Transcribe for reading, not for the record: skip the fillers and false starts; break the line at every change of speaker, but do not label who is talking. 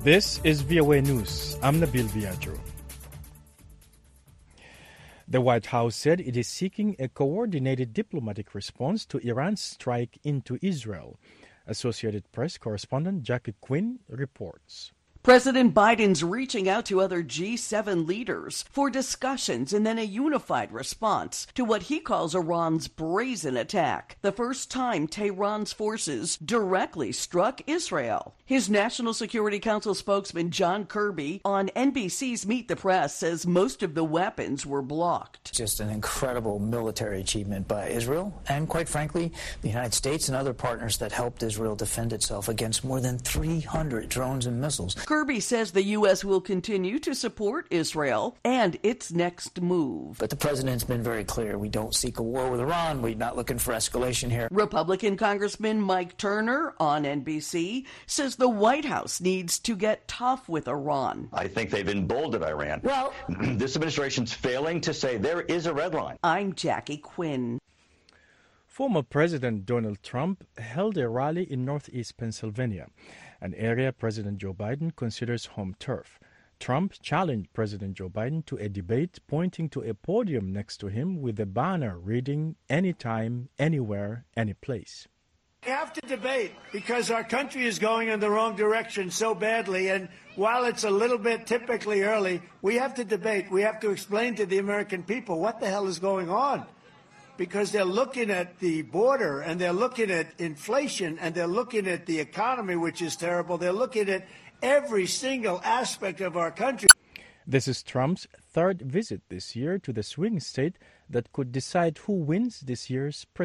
This is VOA News. I'm Nabil Viadro. The White House said it is seeking a coordinated diplomatic response to Iran's strike into Israel. Associated Press correspondent Jackie Quinn reports.
President Biden's reaching out to other G7 leaders for discussions and then a unified response to what he calls Iran's brazen attack, the first time Tehran's forces directly struck Israel. His National Security Council spokesman John Kirby on NBC's Meet the Press says most of the weapons were blocked.
Just an incredible military achievement by Israel and, quite frankly, the United States and other partners that helped Israel defend itself against more than 300 drones and missiles.
Kirby says the U.S. will continue to support Israel and its next move.
But the president's been very clear. We don't seek a war with Iran. We're not looking for escalation here.
Republican Congressman Mike Turner on NBC says the White House needs to get tough with Iran.
I think they've emboldened Iran. Well, this administration's failing to say there is a red line.
I'm Jackie Quinn.
Former President Donald Trump held a rally in northeast Pennsylvania, an area President Joe Biden considers home turf. Trump challenged President Joe Biden to a debate, pointing to a podium next to him with a banner reading, "Anytime, anywhere, anyplace."
We have to debate because our country is going in the wrong direction so badly, and while it's a little bit typically early, we have to debate. We have to explain to the American people what the hell is going on. Because they're looking at the border and they're looking at inflation and they're looking at the economy, which is terrible. They're looking at every single aspect of our country.
This is Trump's third visit this year to the swing state that could decide who wins this year's